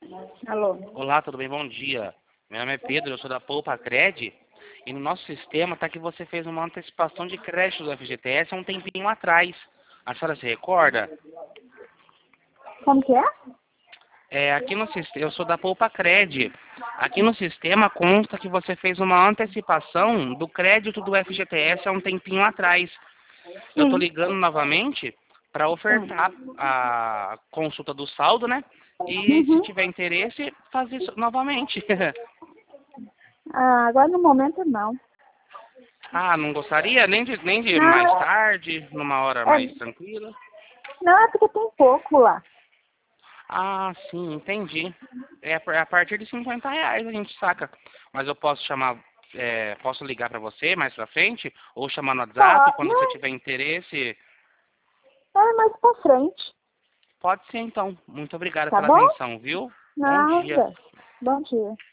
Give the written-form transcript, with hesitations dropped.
Alô? Olá, tudo bem? Bom dia. Meu nome é Pedro, eu sou da Poupa Cred. E no nosso sistema está que você fez uma antecipação de crédito do FGTS há um tempinho atrás. A senhora se recorda? Como que é? Aqui no sistema, eu sou da Poupa Cred. Aqui no sistema consta que você fez uma antecipação do crédito do FGTS há um tempinho atrás. Eu estou Sim. ligando novamente para ofertar a consulta do saldo, né? E se Uhum. tiver interesse, fazer isso novamente. Ah, agora no momento não. Ah, não gostaria nem de Não, mais tarde, numa hora é, mais tranquila? não, é porque tem pouco lá. Ah, sim, entendi. A partir de R$ 50 a gente saca. Mas eu posso chamar, posso ligar para você mais pra frente? Ou chamar no WhatsApp Pode, quando você não, tiver interesse? é mais pra frente, Pode ser então. Muito obrigado tá pela bom? atenção, viu? Bom dia. Nada. Bom dia.